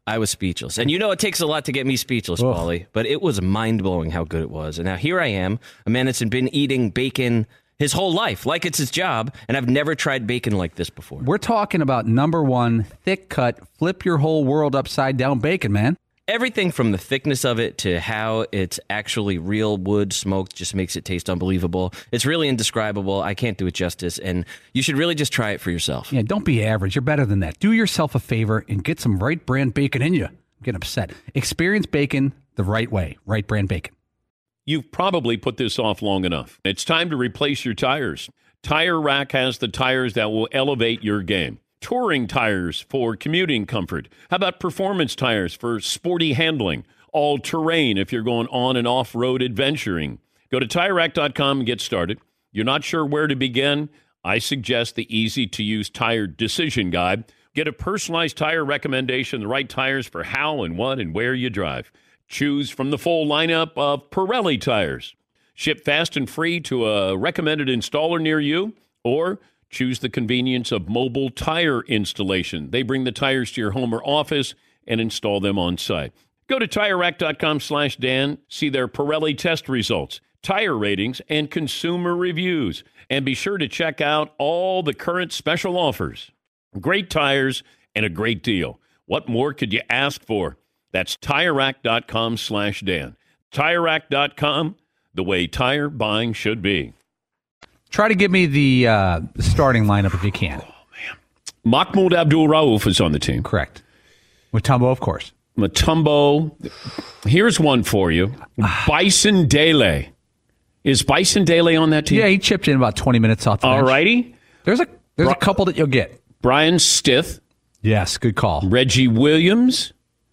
I was speechless. And it takes a lot to get me speechless, Paulie, but it was mind-blowing how good it was. And now here I am, a man that's been eating bacon his whole life, like it's his job, and I've never tried bacon like this before. We're talking about number one, thick-cut, flip your whole world upside-down bacon, man. Everything from the thickness of it to how it's actually real wood smoked just makes it taste unbelievable. It's really indescribable. I can't do it justice, and you should really just try it for yourself. Yeah, don't be average. You're better than that. Do yourself a favor and get some Right Brand bacon in you. I'm getting upset. Experience bacon the right way. Right Brand bacon. You've probably put this off long enough. It's time to replace your tires. Tire Rack has the tires that will elevate your game. Touring tires for commuting comfort. How about performance tires for sporty handling? All-terrain if you're going on and off-road adventuring. Go to TireRack.com and get started. You're not sure where to begin? I suggest the easy-to-use tire decision guide. Get a personalized tire recommendation, the right tires for how and what and where you drive. Choose from the full lineup of Pirelli tires. Ship fast and free to a recommended installer near you, or choose the convenience of mobile tire installation. They bring the tires to your home or office and install them on site. Go to TireRack.com/Dan, see their Pirelli test results, tire ratings, and consumer reviews. And be sure to check out all the current special offers. Great tires and a great deal. What more could you ask for? That's TireRack.com/Dan. TireRack.com, the way tire buying should be. Try to give me the starting lineup if you can. Oh, man. Mahmoud Abdul-Rauf is on the team. Correct. Mutombo, of course. Mutombo. Here's one for you. Bison Dele. Is Bison Dele on that team? Yeah, he chipped in about 20 minutes off the bench. All righty. There's a couple that you'll get. Brian Stith. Yes, good call. Reggie Williams.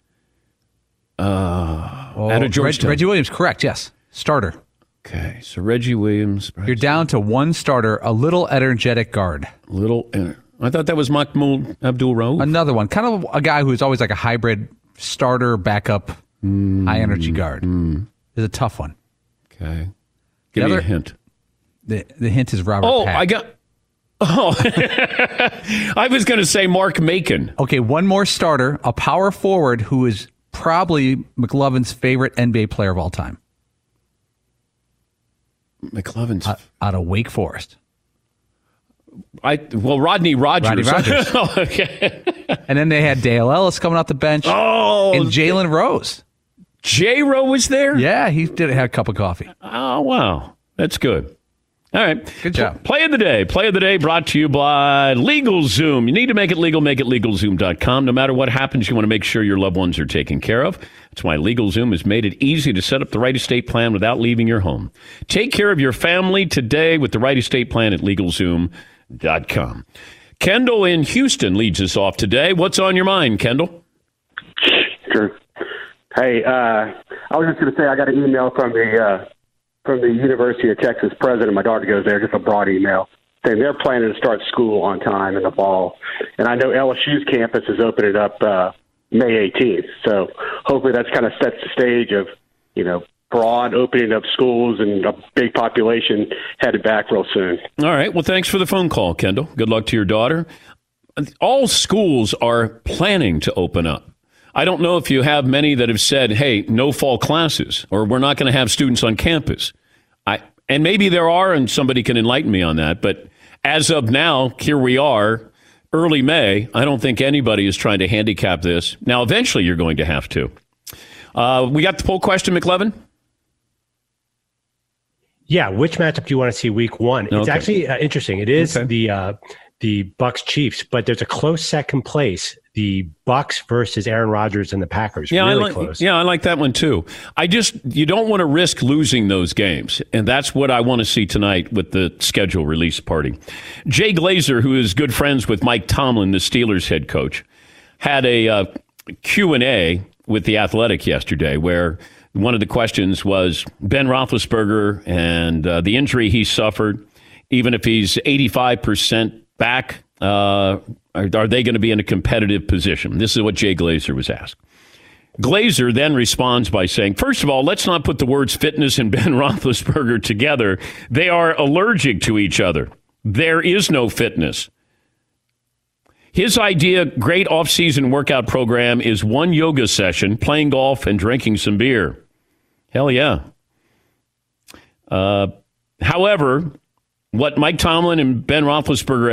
Out of Georgetown. Reggie Williams, correct, yes. Starter. Okay, so Reggie Williams. You're down to one starter, a little energetic guard. I thought that was Mahmoud Abdul-Rauf. Another one, kind of a guy who's always like a hybrid starter, backup, high-energy guard. It's a tough one. Okay. Give me a hint. The hint is Robert Pack. I was going to say Mark Macon. Okay, one more starter, a power forward who is probably McLovin's favorite NBA player of all time. McLovin's out of Wake Forest. Rodney Rogers. Okay. And then they had Dale Ellis coming off the bench. And Jalen Rose. J-Ro was there? Yeah, he did have a cup of coffee. Oh, wow. That's good. All right. Good job. Play of the day. Play of the day brought to you by LegalZoom. You need to make it legal, make it LegalZoom.com. No matter what happens, you want to make sure your loved ones are taken care of. That's why LegalZoom has made it easy to set up the right estate plan without leaving your home. Take care of your family today with the right estate plan at LegalZoom.com. Kendall in Houston leads us off today. What's on your mind, Kendall? Sure. Hey, I was just going to say I got an email from the University of Texas president. My daughter goes there, just a broad email saying they're planning to start school on time in the fall. And I know LSU's campus is opening up May 18th. So hopefully that's kind of sets the stage of, broad opening of schools and a big population headed back real soon. All right. Well, thanks for the phone call, Kendall. Good luck to your daughter. All schools are planning to open up. I don't know if you have many that have said, hey, no fall classes, or we're not going to have students on campus. And maybe there are, and somebody can enlighten me on that. But as of now, here we are, early May. I don't think anybody is trying to handicap this. Now, eventually you're going to have to. We got the poll question, McLovin? Yeah, which matchup do you want to see week one? It's actually interesting. It is the Bucks Chiefs, but there's a close second place. The Bucks versus Aaron Rodgers and the Packers. Yeah, really close. Yeah, I like that one too. You don't want to risk losing those games, and that's what I want to see tonight with the schedule release party. Jay Glazer, who is good friends with Mike Tomlin, the Steelers head coach, had a Q&A with The Athletic yesterday where one of the questions was Ben Roethlisberger and the injury he suffered, even if he's 85% back, are they going to be in a competitive position? This is what Jay Glazer was asked. Glazer then responds by saying, first of all, let's not put the words fitness and Ben Roethlisberger together. They are allergic to each other. There is no fitness. His idea, great off-season workout program, is one yoga session, playing golf, and drinking some beer. Hell yeah. However, what Mike Tomlin and Ben Roethlisberger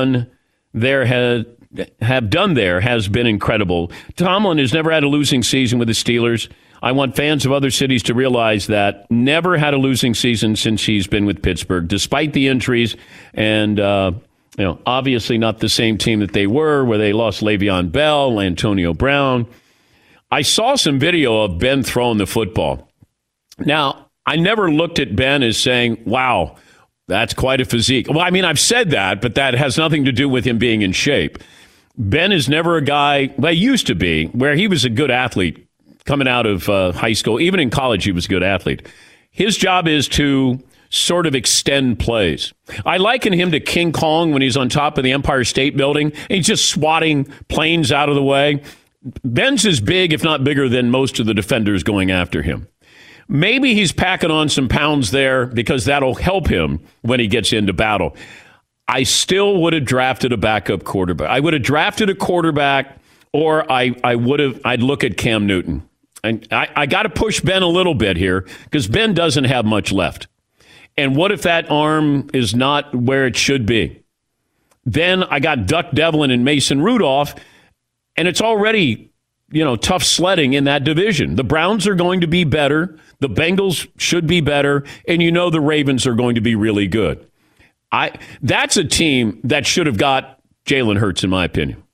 have done there has been incredible. Tomlin has never had a losing season with the Steelers. I want fans of other cities to realize that. Never had a losing season since he's been with Pittsburgh, despite the injuries and obviously not the same team that they were, where they lost Le'Veon Bell, Antonio Brown. I saw some video of Ben throwing the football. Now, I never looked at Ben as saying, wow, that's quite a physique. Well, I mean, I've said that, but that has nothing to do with him being in shape. Ben is never a guy, well, he used to be, where he was a good athlete coming out of high school. Even in college, he was a good athlete. His job is to sort of extend plays. I liken him to King Kong when he's on top of the Empire State Building. He's just swatting planes out of the way. Ben's as big, if not bigger, than most of the defenders going after him. Maybe he's packing on some pounds there because that'll help him when he gets into battle. I still would have drafted a backup quarterback. I would have drafted a quarterback, or I'd look at Cam Newton. And I got to push Ben a little bit here because Ben doesn't have much left. And what if that arm is not where it should be? Then I got Duck Devlin and Mason Rudolph, and it's already, tough sledding in that division. The Browns are going to be better. The Bengals should be better. And the Ravens are going to be really good. That's a team that should have got Jalen Hurts, in my opinion.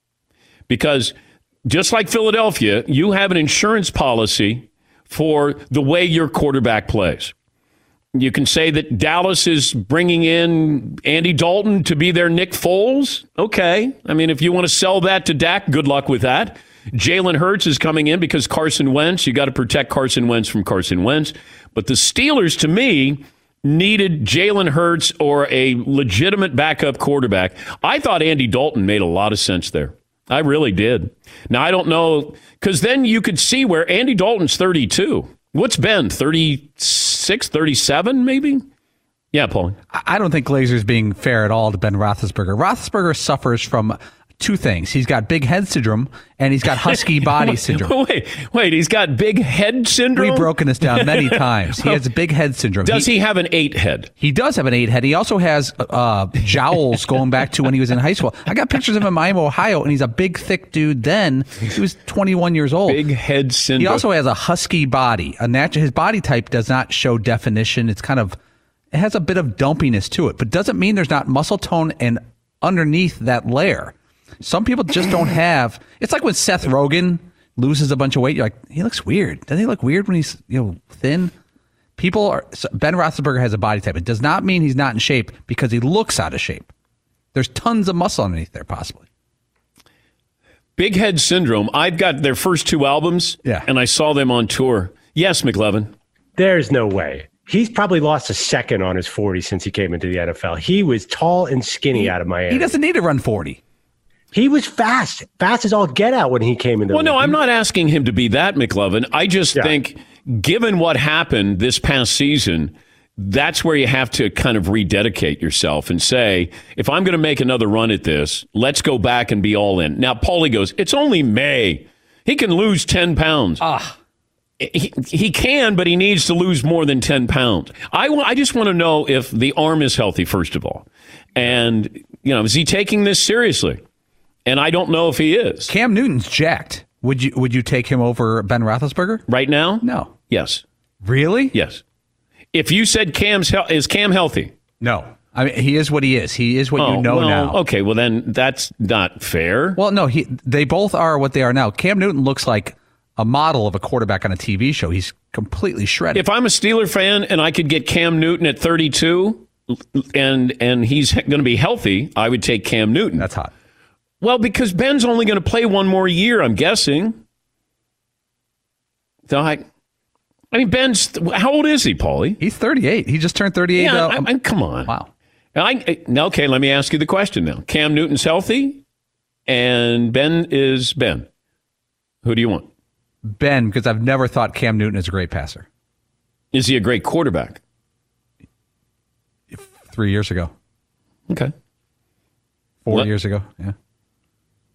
Because just like Philadelphia, you have an insurance policy for the way your quarterback plays. You can say that Dallas is bringing in Andy Dalton to be their Nick Foles. Okay. I mean, if you want to sell that to Dak, good luck with that. Jalen Hurts is coming in because Carson Wentz. You got to protect Carson Wentz from Carson Wentz. But the Steelers, to me, needed Jalen Hurts or a legitimate backup quarterback. I thought Andy Dalton made a lot of sense there. I really did. Now, I don't know, because then you could see where Andy Dalton's 32. What's Ben, 36, 37 maybe? Yeah, Paul. I don't think Glazer's being fair at all to Ben Roethlisberger. Roethlisberger suffers from two things. He's got big head syndrome, and he's got husky body syndrome. Wait, he's got big head syndrome? We've broken this down many times. He has a big head syndrome. Does he have an 8 head? He does have an 8 head. He also has jowls going back to when he was in high school. I got pictures of him in Miami, Ohio, and he's a big, thick dude then. He was 21 years old. Big head syndrome. He also has a husky body. His body type does not show definition. It has a bit of dumpiness to it, but doesn't mean there's not muscle tone and underneath that layer. Some people just don't have. It's like when Seth Rogen loses a bunch of weight. You're like, he looks weird. Doesn't he look weird when he's thin? Ben Roethlisberger has a body type. It does not mean he's not in shape because he looks out of shape. There's tons of muscle underneath there, possibly. Big Head Syndrome. I've got their first 2 albums, and I saw them on tour. Yes, McLevin. There's no way. He's probably lost a second on his 40 since he came into the NFL. He was tall and skinny out of Miami. He doesn't need to run 40. He was fast as all get out when he came in the league. No, I'm not asking him to be that, McLovin. I just think, given what happened this past season, that's where you have to kind of rededicate yourself and say, if I'm going to make another run at this, let's go back and be all in. Now, Paulie goes, it's only May. He can lose 10 pounds. He can, but he needs to lose more than 10 pounds. I just want to know if the arm is healthy, first of all. And, is he taking this seriously? And I don't know if he is. Cam Newton's jacked. Would you take him over Ben Roethlisberger? Right now? No. Yes. Really? Yes. If you said is Cam healthy? No. I mean, he is what he is. He is what now. Okay, well then that's not fair. Well, no, they both are what they are now. Cam Newton looks like a model of a quarterback on a TV show. He's completely shredded. If I'm a Steeler fan and I could get Cam Newton at 32 and he's going to be healthy, I would take Cam Newton. That's hot. Well, because Ben's only going to play one more year, I'm guessing. So I mean, how old is he, Paulie? He's 38. He just turned 38. Yeah, come on. Wow. Okay, let me ask you the question now. Cam Newton's healthy, and Ben is Ben. Who do you want? Ben, because I've never thought Cam Newton is a great passer. Is he a great quarterback? 3 years ago. Okay. 4 years ago, yeah.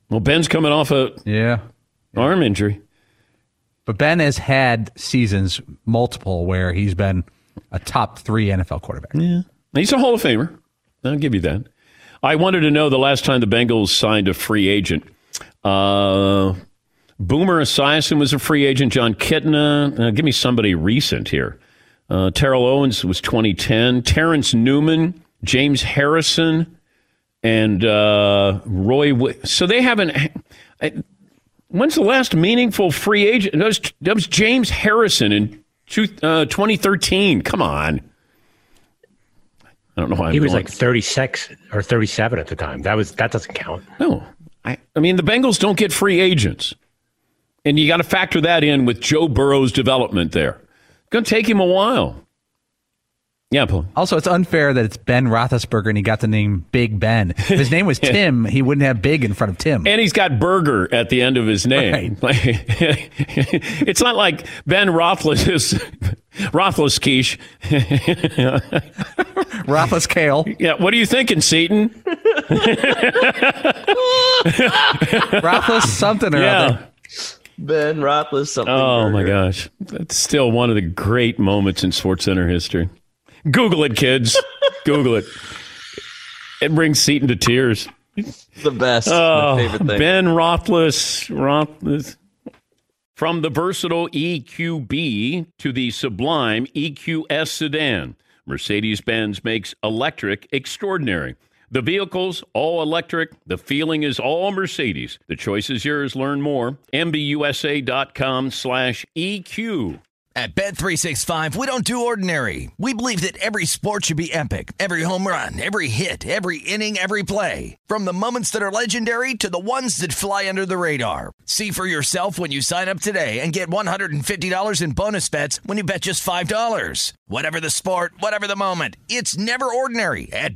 Well, Ben's coming off a arm injury. But Ben has had seasons, multiple, where he's been a top 3 NFL quarterback. Yeah. He's a Hall of Famer. I'll give you that. I wanted to know the last time the Bengals signed a free agent. Boomer Esiason was a free agent. John Kitna. Give me somebody recent here. Terrell Owens was 2010. Terrence Newman, James Harrison, and Roy. So they haven't. When's the last meaningful free agent? That was James Harrison in 2013. Come on. I don't know why he was like 36 or 37 at the time. That doesn't count. No, I mean the Bengals don't get free agents, and you got to factor that in with Joe Burrow's development there. It's going to take him a while. Yeah, Paul. Also, it's unfair that it's Ben Roethlisberger and he got the name Big Ben. If his name was Tim, he wouldn't have Big in front of Tim. And he's got Burger at the end of his name. Right. It's not like Ben Roethlisberger. Roethliskale. Yeah, what are you thinking, Seton? Roethlis something or other. Ben Roethlis something. Oh, my gosh. That's still one of the great moments in SportsCenter history. Google it, kids. Google it. It brings Seton to tears. The best. My favorite thing. Ben Roethlis. From the versatile EQB to the sublime EQS sedan, Mercedes-Benz makes electric extraordinary. The vehicle's all electric. The feeling is all Mercedes. The choice is yours. Learn more. MBUSA.com/EQ. At Bet365, we don't do ordinary. We believe that every sport should be epic. Every home run, every hit, every inning, every play. From the moments that are legendary to the ones that fly under the radar. See for yourself when you sign up today and get $150 in bonus bets when you bet just $5. Whatever the sport, whatever the moment, it's never ordinary at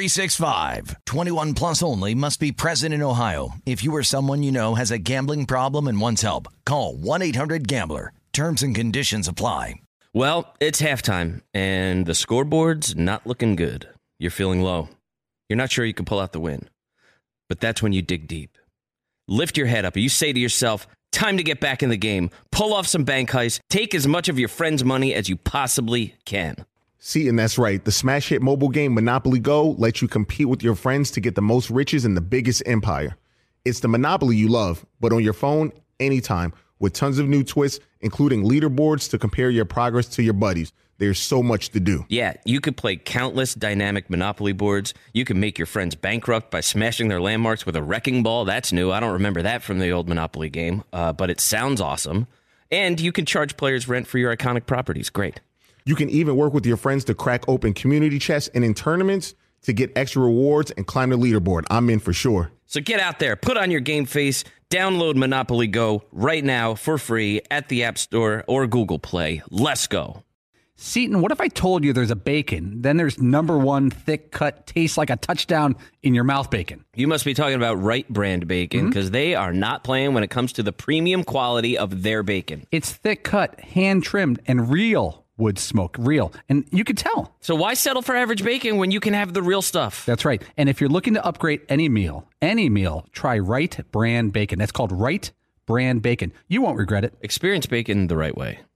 Bet365. 21 plus only. Must be present in Ohio. If you or someone you know has a gambling problem and wants help, call 1-800-GAMBLER. Terms and conditions apply. Well, it's halftime, and the scoreboard's not looking good. You're feeling low. You're not sure you can pull out the win. But that's when you dig deep. Lift your head up. You say to yourself, time to get back in the game. Pull off some bank heists. Take as much of your friend's money as you possibly can. See, and that's right. The smash hit mobile game Monopoly Go lets you compete with your friends to get the most riches in the biggest empire. It's the Monopoly you love, but on your phone, anytime, with tons of new twists, including leaderboards to compare your progress to your buddies. There's so much to do. Yeah, you could play countless dynamic Monopoly boards. You can make your friends bankrupt by smashing their landmarks with a wrecking ball. That's new. I don't remember that from the old Monopoly game, but it sounds awesome. And you can charge players rent for your iconic properties. Great. You can even work with your friends to crack open community chests and in tournaments to get extra rewards and climb the leaderboard. I'm in for sure. So get out there, put on your game face, download Monopoly Go right now for free at the App Store or Google Play. Let's go. Seton, what if I told you there's a bacon, then there's number one thick cut, tastes like a touchdown in your mouth bacon? You must be talking about Wright Brand bacon because they are not playing when it comes to the premium quality of their bacon. It's thick cut, hand trimmed, and real wood smoke, real. And you can tell. So why settle for average bacon when you can have the real stuff? That's right. And if you're looking to upgrade any meal, try Wright Brand Bacon. That's called Wright Brand Bacon. You won't regret it. Experience bacon the right way.